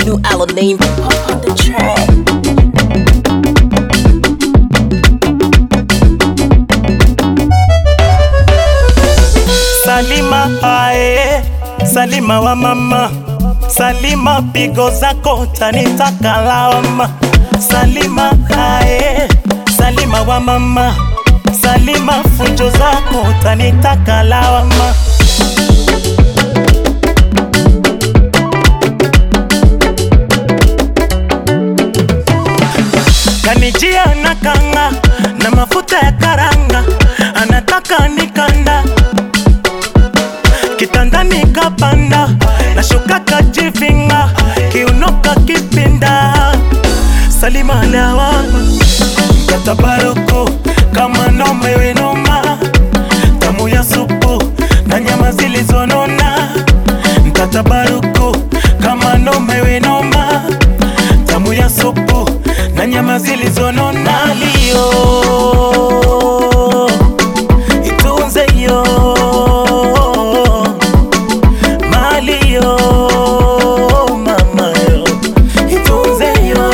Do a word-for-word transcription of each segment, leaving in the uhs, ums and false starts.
New album name, Pop on the Track. Salima ae, Salima wa mama, Salima pigo zako tanitaka lawama. Salima ae, Salima wa mama, Salima fujo zako tanitaka lawama. Kanijia na kanga na mafuta ya karanga, anataka nikanda kitandani kapanda, na shuka kajivinga, kiunoka kipinda. Salima lawa mkatabaruku kama nome wenoma, tamu ya supu na nyama zilizonona. Mkatabaruku kama nome wenoma, tamu ya supu na nyama zilizonona. Lio itunze yo mali yo mama yo, itunze yo.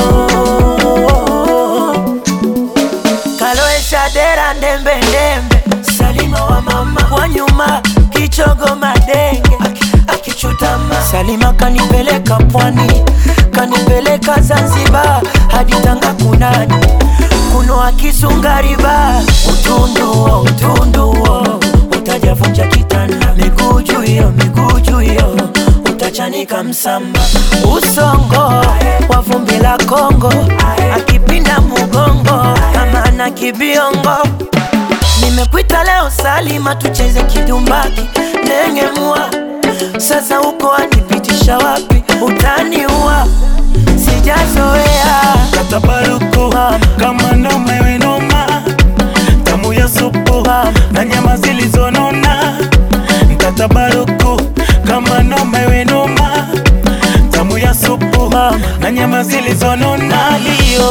Kaloesha dera ndembe ndembe, Salima wa mama kwa nyuma kichogo madenge akichutama. Salima kanipeleka pwani, kanipeleka Zanzibar, hadi Tanga kunani, kuno akisungariba. Utundu wa utundu wa utajavunja kitanda, miguu juu yo miguu juu yo utachanika msamba. Usongo wa vumbi la Kongo, akipinda mugongo kama na kibiongo. Nimekuita leo Salima tucheze kidumbaki nengemua, sasa uko anipitisha wapi? Utaniua sijazoea. Katabaruku kama nome wenoma, tamu ya supu na nyama zilizonona. Katabaruku kama nome wenoma, tamu ya supu na nyama zilizonona. Lio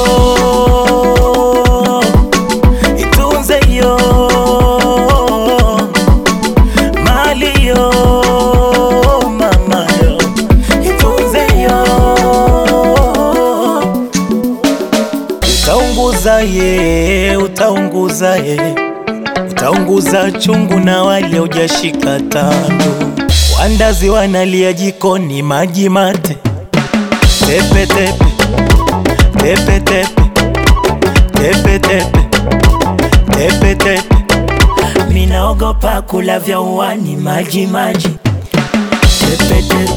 itunze yo mali yo mama yo, itunze yo. Utaunguza ye, utaunguza ye, utaunguza chungu na wale ujashika tando. Wandazi wanalia jikoni maji mate, tepe tepe tepe tepe tepe tepe tepe tepe. Minaogopa kula vya uwani maji maji, tepe tepe